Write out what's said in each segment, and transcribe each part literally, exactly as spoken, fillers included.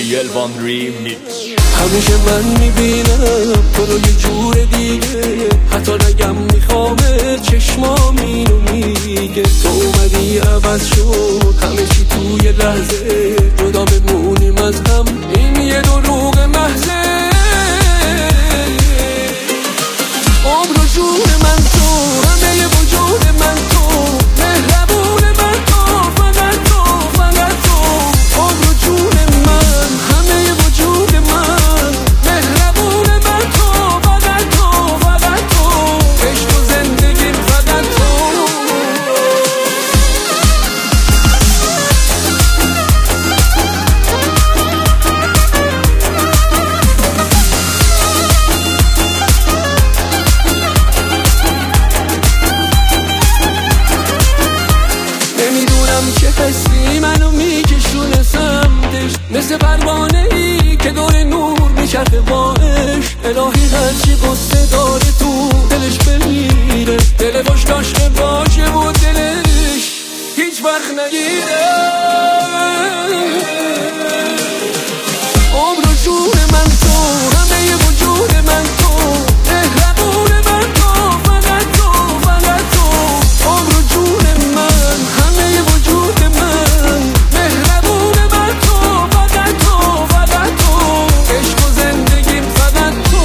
الوان ریمیکس. همیشه من میبینم تو رو یه جور دیگه، حتی نگم میخوامه چشمام اینو میگه. تو اومدی عوض شد همه چی توی لحظه، جدا بمونیم از هم این یه دروغ محضه. عمر و جون من تو، همه وجود من تو، مهربون من تو، فقط تو، فقط تو. عمر و جون من، همه وجود من، مهربون من تو، فقط تو، فقط تو. عشق و زندگیم فقط تو. چه حسی منو میکشونه سمتش، مثل پروانه ای که دور نور میچرخه با عشق. الهی هرچی قصه داره تو دلش بمیره، دل باش داشته باشه و دلش هیچ وقت نگیره. عمر و جون من تو، همه وجود من تو، مهربون من تو، فقط تو، فقط تو. عمر و جون من، همه وجود من، مهربون من تو، فقط تو، فقط تو. عشق و زندگیم فقط تو.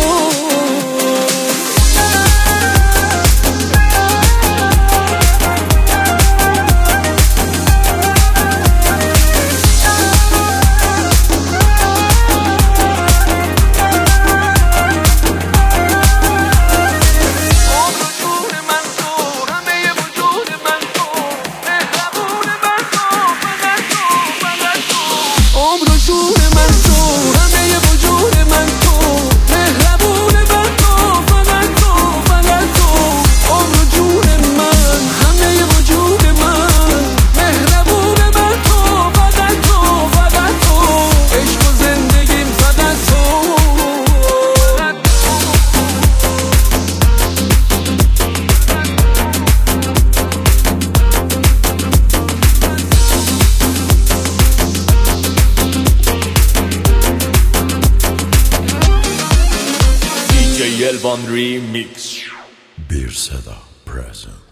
الوان ریمیکس. Bir Seda present.